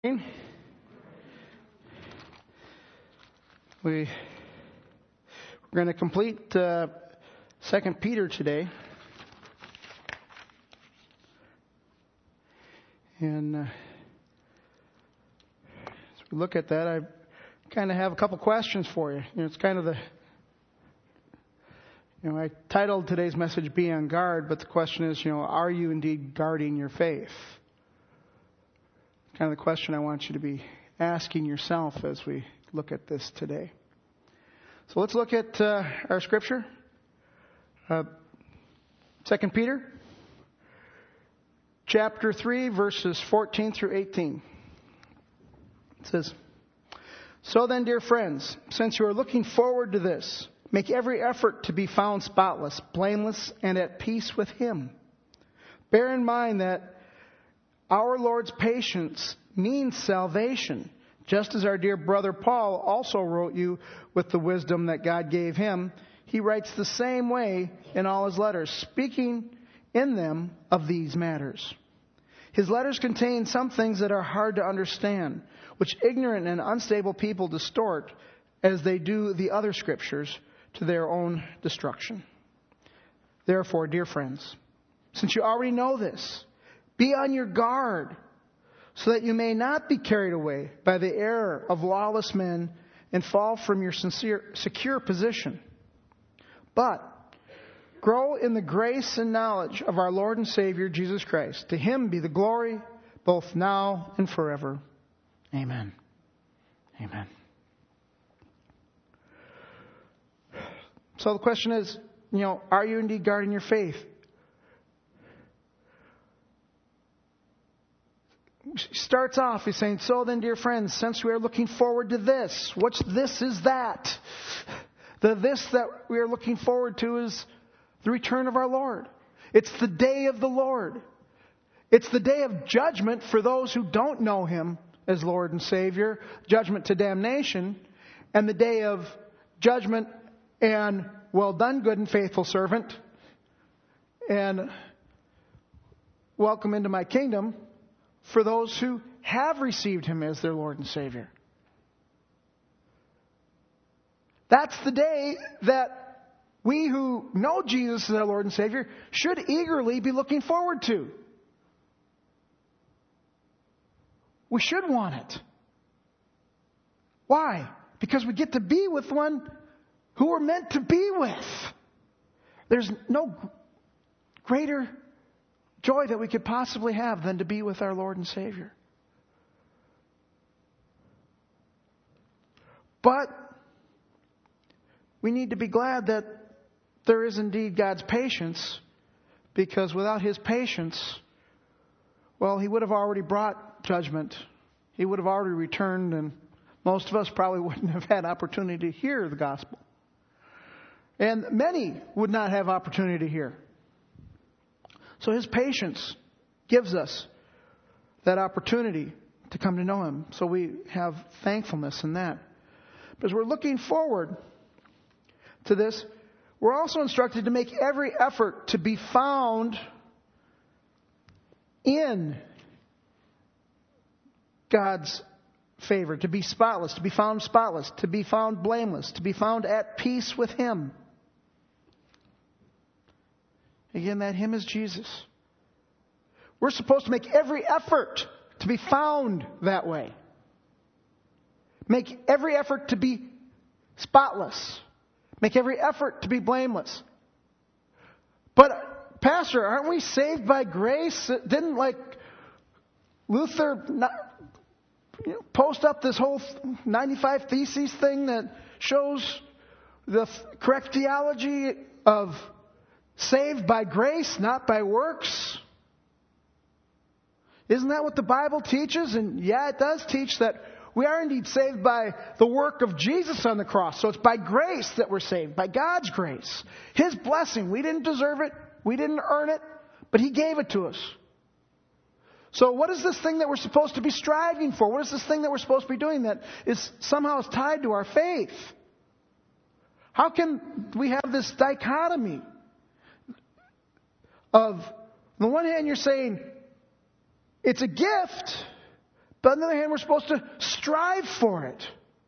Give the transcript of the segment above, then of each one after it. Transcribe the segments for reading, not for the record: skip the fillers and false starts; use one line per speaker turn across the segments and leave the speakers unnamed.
We're going to complete 2 Peter today. And as we look at that, I kind of have a couple questions for you. It's kind of I titled today's message, Be on Guard, but the question is, are you indeed guarding your faith? Kind of the question I want you to be asking yourself as we look at this today. So let's look at our scripture. 2 Peter, chapter 3, verses 14 through 18. It says, "So then, dear friends, since you are looking forward to this, make every effort to be found spotless, blameless, and at peace with Him. Bear in mind that our Lord's patience means salvation, just as our dear brother Paul also wrote you with the wisdom that God gave him. He writes the same way in all his letters, speaking in them of these matters. His letters contain some things that are hard to understand, which ignorant and unstable people distort, as they do the other scriptures, to their own destruction. Therefore, dear friends, since you already know this, be on your guard, so that you may not be carried away by the error of lawless men and fall from your secure position. But grow in the grace and knowledge of our Lord and Savior, Jesus Christ. To Him be the glory, both now and forever. Amen." Amen. So the question is, are you indeed guarding your faith? Starts off, he's saying, "So then, dear friends, since we are looking forward to this." What's this is that? The this that we are looking forward to is the return of our Lord. It's the day of the Lord. It's the day of judgment for those who don't know Him as Lord and Savior, judgment to damnation, and the day of judgment and well done, good and faithful servant, and welcome into my kingdom for those who have received Him as their Lord and Savior. That's the day that we who know Jesus as our Lord and Savior should eagerly be looking forward to. We should want it. Why? Because we get to be with one who we're meant to be with. There's no greater joy that we could possibly have than to be with our Lord and Savior. But we need to be glad that there is indeed God's patience, because without His patience, He would have already brought judgment. He would have already returned, and most of us probably wouldn't have had opportunity to hear the gospel. And many would not have opportunity to hear. So His patience gives us that opportunity to come to know Him. So we have thankfulness in that. But as we're looking forward to this, we're also instructed to make every effort to be found in God's favor, to be spotless, to be found spotless, to be found blameless, to be found at peace with Him. Again, that Him is Jesus. We're supposed to make every effort to be found that way. Make every effort to be spotless. Make every effort to be blameless. But, Pastor, aren't we saved by grace? Didn't, Luther post up this whole 95 Theses thing that shows the correct theology of saved by grace, not by works? Isn't that what the Bible teaches? And yeah, it does teach that we are indeed saved by the work of Jesus on the cross. So it's by grace that we're saved, by God's grace. His blessing. We didn't deserve it. We didn't earn it. But He gave it to us. So what is this thing that we're supposed to be striving for? What is this thing that we're supposed to be doing that is somehow tied to our faith? How can we have this dichotomy of, on the one hand, you're saying it's a gift, But on the other hand, we're supposed to strive for it.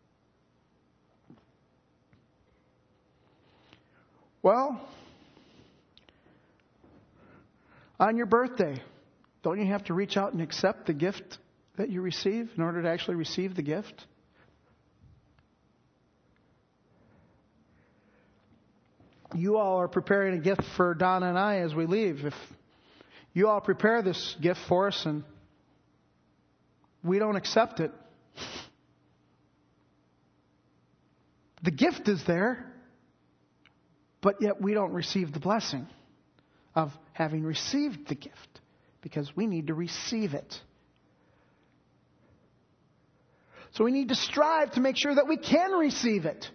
Well, on your birthday, don't you have to reach out and accept the gift that you receive in order to actually receive the gift? You all are preparing a gift for Donna and I as we leave. If you all prepare this gift for us and we don't accept it, the gift is there, but yet we don't receive the blessing of having received the gift because we need to receive it. So we need to strive to make sure that we can receive it.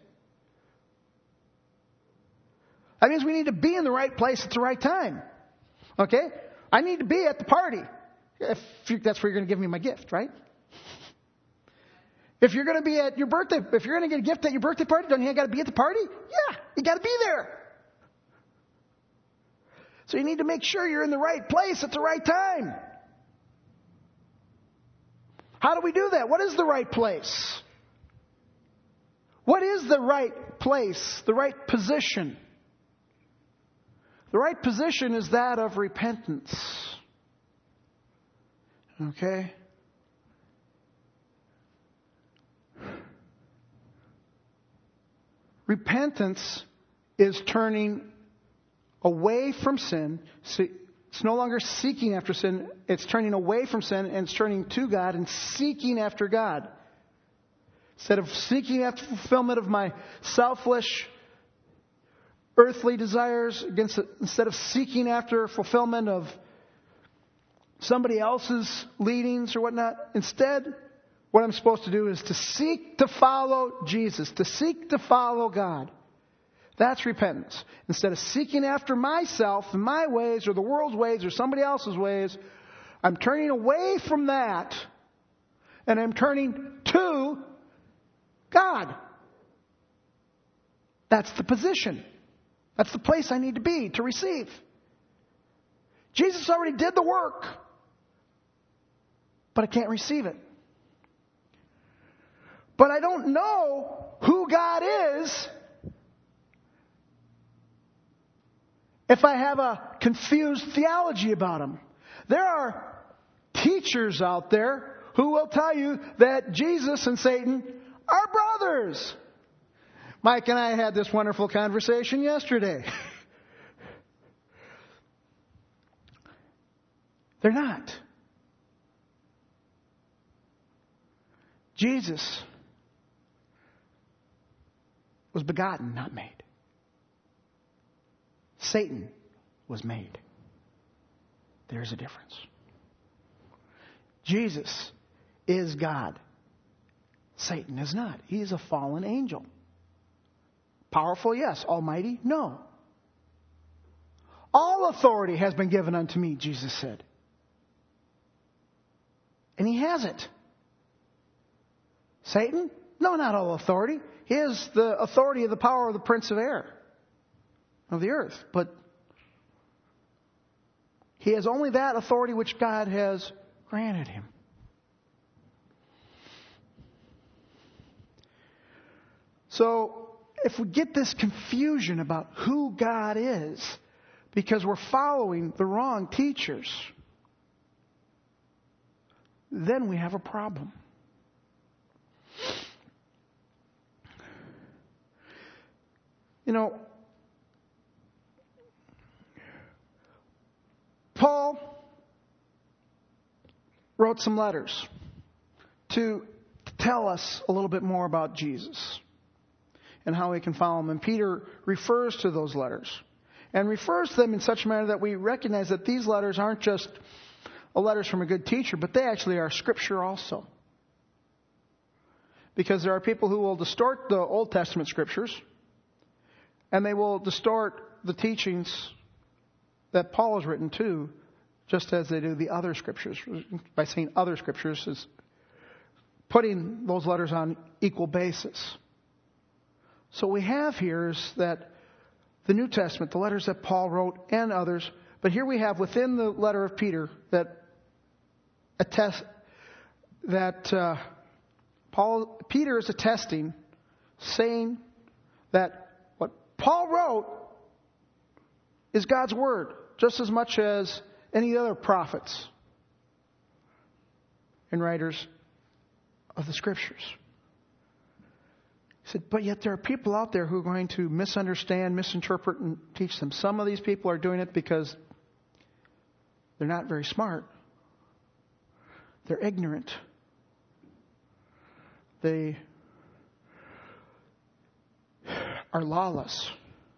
That means we need to be in the right place at the right time. Okay? I need to be at the party. That's where you're going to give me my gift, right? If you're going to be at your birthday, if you're going to get a gift at your birthday party, don't you got to be at the party? Yeah, you got to be there. So you need to make sure you're in the right place at the right time. How do we do that? What is the right place? What is the right place, the right position? The right position is that of repentance. Okay? Repentance is turning away from sin. It's no longer seeking after sin. It's turning away from sin and it's turning to God and seeking after God. Instead of seeking after fulfillment of my selfish, earthly desires, instead of seeking after fulfillment of somebody else's leadings or whatnot, instead, what I'm supposed to do is to seek to follow Jesus, to seek to follow God. That's repentance. Instead of seeking after myself and my ways or the world's ways or somebody else's ways, I'm turning away from that and I'm turning to God. That's the position. That's the place I need to be to receive. Jesus already did the work, but I can't receive it. But I don't know who God is if I have a confused theology about Him. There are teachers out there who will tell you that Jesus and Satan are brothers. Mike and I had this wonderful conversation yesterday. They're not. Jesus was begotten, not made. Satan was made. There's a difference. Jesus is God. Satan is not. He is a fallen angel. Powerful, yes. Almighty, no. All authority has been given unto me, Jesus said. And He has it. Satan? No, not all authority. He has the authority of the power of the prince of air, of the earth. But he has only that authority which God has granted him. So, if we get this confusion about who God is because we're following the wrong teachers, then we have a problem. You know, Paul wrote some letters to tell us a little bit more about Jesus and how we can follow Him. And Peter refers to those letters and refers to them in such a manner that we recognize that these letters aren't just letters from a good teacher, but they actually are Scripture also. Because there are people who will distort the Old Testament Scriptures and they will distort the teachings that Paul has written too, just as they do the other Scriptures. By saying other Scriptures is putting those letters on equal basis. So what we have here is that the New Testament, the letters that Paul wrote and others, but here we have within the letter of Peter that that Peter is attesting, saying that what Paul wrote is God's Word, just as much as any other prophets and writers of the Scriptures. He said, but yet there are people out there who are going to misunderstand, misinterpret, and teach them. Some of these people are doing it because they're not very smart. They're ignorant. They are lawless.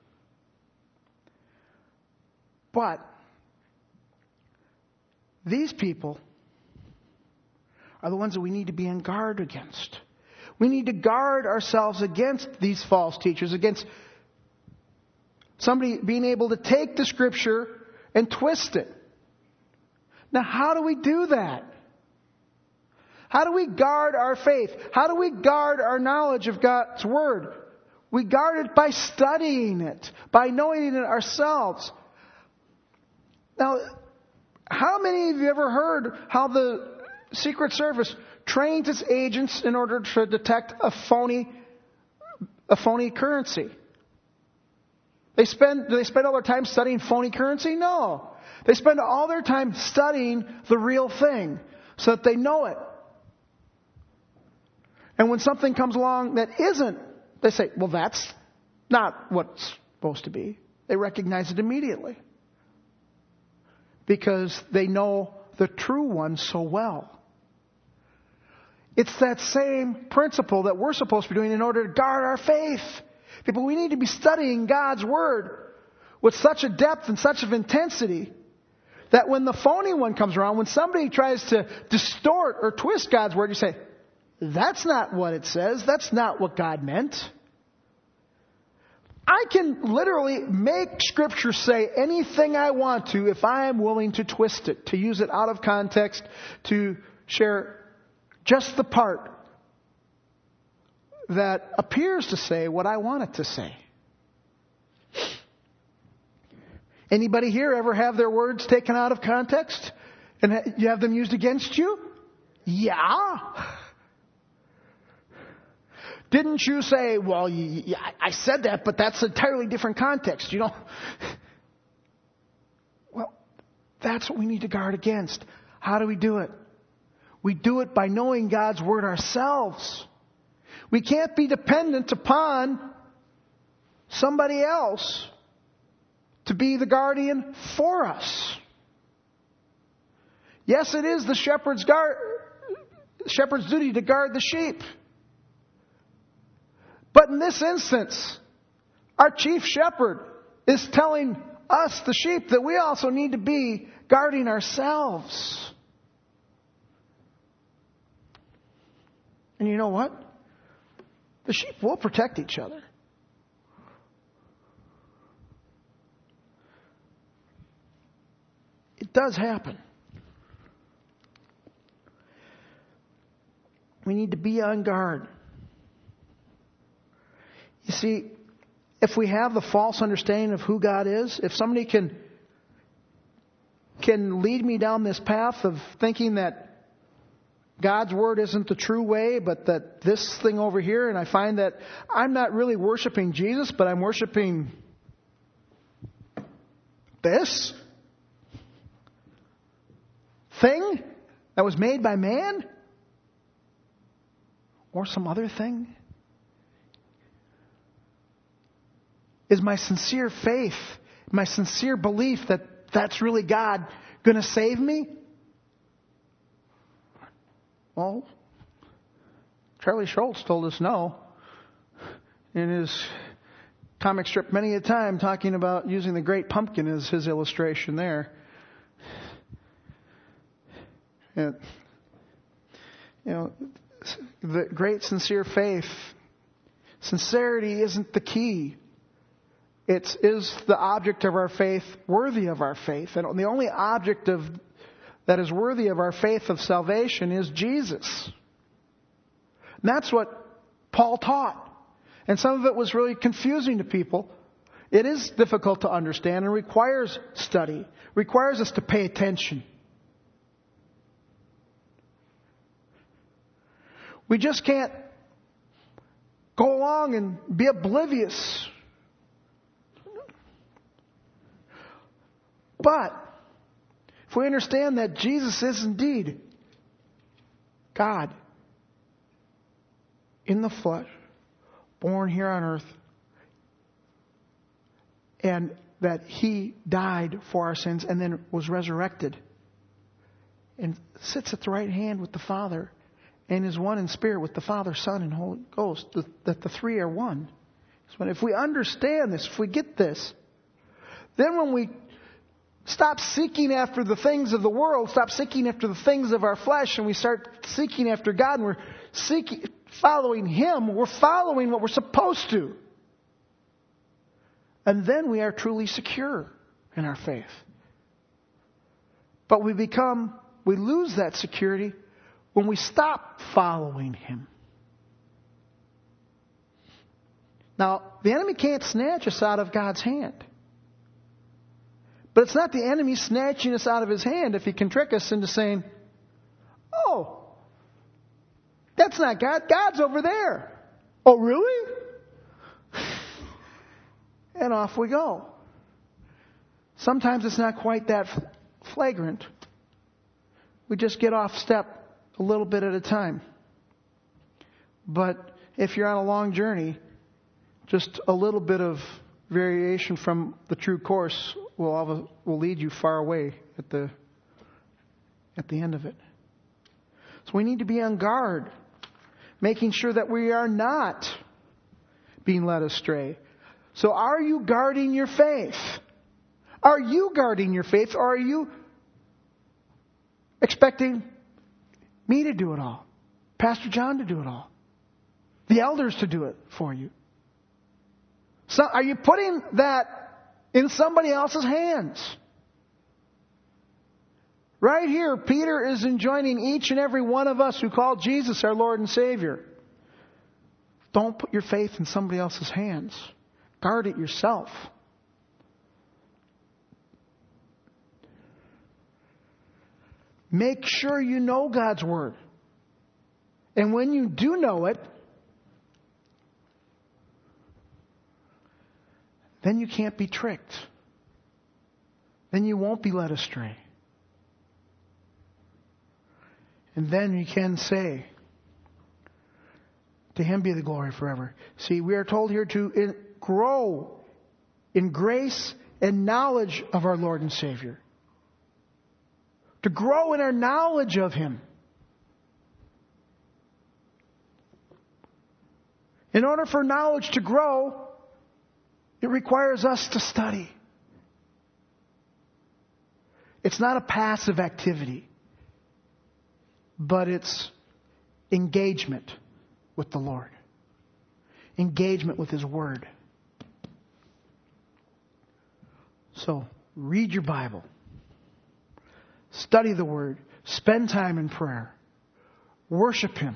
But these people are the ones that we need to be on guard against. We need to guard ourselves against these false teachers, against somebody being able to take the Scripture and twist it. Now, how do we do that? How do we guard our faith? How do we guard our knowledge of God's Word? We guard it by studying it, by knowing it ourselves. Now, how many of you ever heard how the Secret Service trains its agents in order to detect a phony currency? Do they spend all their time studying phony currency? No. They spend all their time studying the real thing so that they know it. And when something comes along that isn't, they say, well, that's not what it's supposed to be. They recognize it immediately because they know the true one so well. It's that same principle that we're supposed to be doing in order to guard our faith. People, we need to be studying God's Word with such a depth and such of intensity that when the phony one comes around, when somebody tries to distort or twist God's Word, you say, that's not what it says. That's not what God meant. I can literally make Scripture say anything I want to if I am willing to twist it, to use it out of context, to share just the part that appears to say what I want it to say. Anybody here ever have their words taken out of context and you have them used against you? Yeah. Didn't you say, well, I said that, but that's an entirely different context, you know? Well, that's what we need to guard against. How do we do it? We do it by knowing God's Word ourselves. We can't be dependent upon somebody else to be the guardian for us. Yes, it is the shepherd's duty to guard the sheep. But in this instance, our chief shepherd is telling us, the sheep, that we also need to be guarding ourselves. And you know what? The sheep will protect each other. It does happen. We need to be on guard. You see, if we have the false understanding of who God is, if somebody can lead me down this path of thinking that God's Word isn't the true way, but that this thing over here, and I find that I'm not really worshiping Jesus, but I'm worshiping this thing that was made by man, or some other thing. Is my sincere faith, my sincere belief that that's really God going to save me? Well, Charlie Schultz told us no in his comic strip many a time, talking about using the Great Pumpkin as his illustration there. And, you know, the great sincere faith, sincerity isn't the key. Is the object of our faith worthy of our faith? And the only object that is worthy of our faith of salvation is Jesus. And that's what Paul taught. And some of it was really confusing to people. It is difficult to understand and requires study, requires us to pay attention. We just can't go along and be oblivious. But if we understand that Jesus is indeed God in the flesh, born here on earth, and that He died for our sins and then was resurrected and sits at the right hand with the Father and is one in spirit with the Father, Son, and Holy Ghost, that the three are one. So if we understand this, if we get this, then when we stop seeking after the things of the world, stop seeking after the things of our flesh, and we start seeking after God, and we're following Him, we're following what we're supposed to. And then we are truly secure in our faith. But we lose that security when we stop following Him. Now, the enemy can't snatch us out of God's hand. But it's not the enemy snatching us out of His hand if he can trick us into saying, oh, that's not God. God's over there. Oh, really? And off we go. Sometimes it's not quite that flagrant. We just get off step a little bit at a time. But if you're on a long journey, just a little bit of variation from the true course will lead you far away at the end of it. So we need to be on guard, making sure that we are not being led astray. So are you guarding your faith? Are you guarding your faith, or are you expecting me to do it all? Pastor John to do it all? The elders to do it for you? So are you putting that in somebody else's hands? Right here, Peter is enjoining each and every one of us who call Jesus our Lord and Savior. Don't put your faith in somebody else's hands. Guard it yourself. Make sure you know God's Word. And when you do know it, then you can't be tricked. Then you won't be led astray. And then you can say, to Him be the glory forever. See, we are told here to grow in grace and knowledge of our Lord and Savior. To grow in our knowledge of Him. In order for knowledge to grow, it requires us to study. It's not a passive activity, but it's engagement with the Lord. Engagement with His Word. So, read your Bible. Study the Word. Spend time in prayer. Worship Him.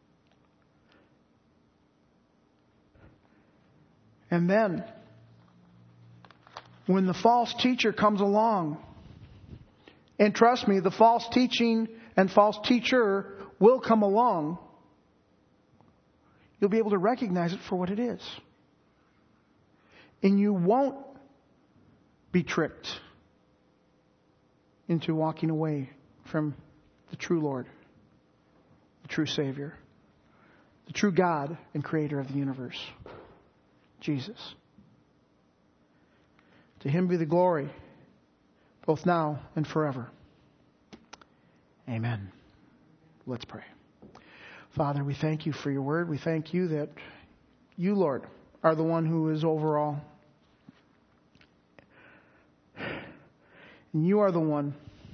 And then, when the false teacher comes along, and trust me, the false teaching and false teacher will come along, you'll be able to recognize it for what it is. And you won't be tricked into walking away from the true Lord, the true Savior, the true God and Creator of the universe, Jesus. To Him be the glory, both now and forever. Amen. Let's pray. Father, we thank You for Your Word. We thank You that You, Lord, are the one who is over all. And You are the one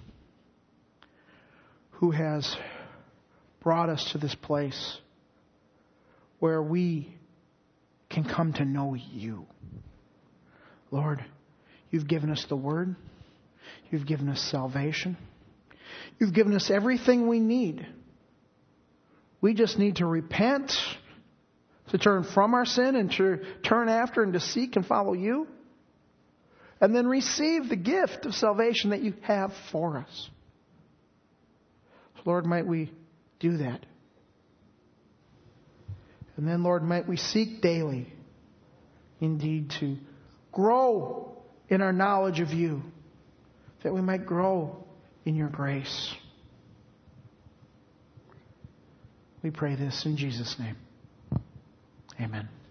who has brought us to this place where we can come to know You. Lord, You've given us the Word. You've given us salvation. You've given us everything we need. We just need to repent, to turn from our sin and to turn after and to seek and follow You. And then receive the gift of salvation that You have for us. So Lord, might we do that. And then, Lord, might we seek daily, indeed, to grow in our knowledge of You, that we might grow in Your grace. We pray this in Jesus' name. Amen.